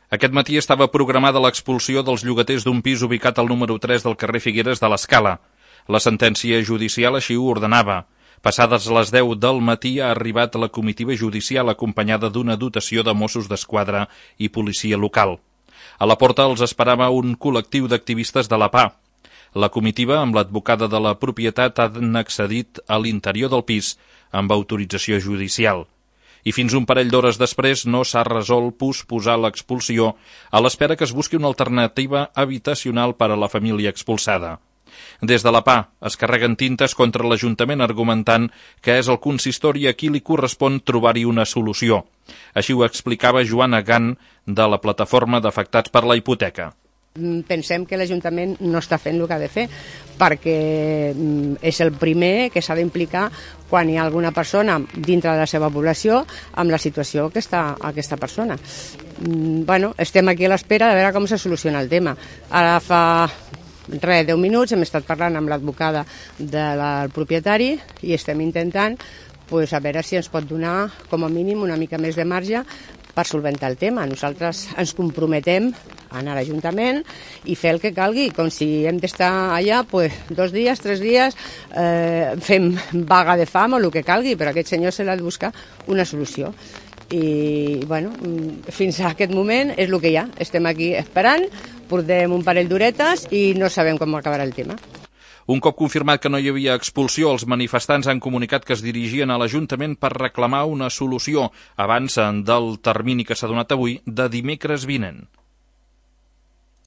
Aquest matí estava programada l'expulsió dels llogaters d'un pis ubicat al número 3 del carrer Figueres de l'Escala. La sentència judicial així ho ordenava. Passades les 10 del matí ha arribat la comitiva judicial acompanyada d'una dotació de Mossos d'Esquadra i policia local. A la porta els esperava un col·lectiu d'activistes de la PA. La comitiva, amb l'advocada de la propietat, han accedit a l'interior del pis amb autorització judicial. I fins un parell d'hores després no s'ha resolt posposar l'expulsió a l'espera que es busqui una alternativa habitacional per a la família expulsada. Des de la PA es carreguen tintes contra l'Ajuntament argumentant que és el consistori a qui li correspon trobar-hi una solució. Així ho explicava Joana Gant de la plataforma d'afectats per la hipoteca. Pensem que l'Ajuntament no està fent el que ha de fer perquè és el primer que s'ha d'implicar quan hi ha alguna persona dintre de la seva població amb la situació que està aquesta persona. Estem aquí a l'espera de veure com se soluciona el tema. Ara fa 10 minuts hem estat parlant amb l'advocada del propietari i estem intentant a veure si ens pot donar com a mínim una mica més de marge per solventar el tema. Nosaltres ens comprometem a anar a l'Ajuntament i fer el que calgui, com si hem d'estar allà 2 dies, 3 dies, fem vaga de fam o el que calgui, però a aquest senyor se l'ha de buscar una solució. I fins a aquest moment és el que hi ha. Estem aquí esperant, portem un parell d'horetes i no sabem com acabarà el tema. Un cop confirmat que no hi havia expulsió, els manifestants han comunicat que es dirigien a l'Ajuntament per reclamar una solució abans del termini que s'ha donat avui de dimecres vinent.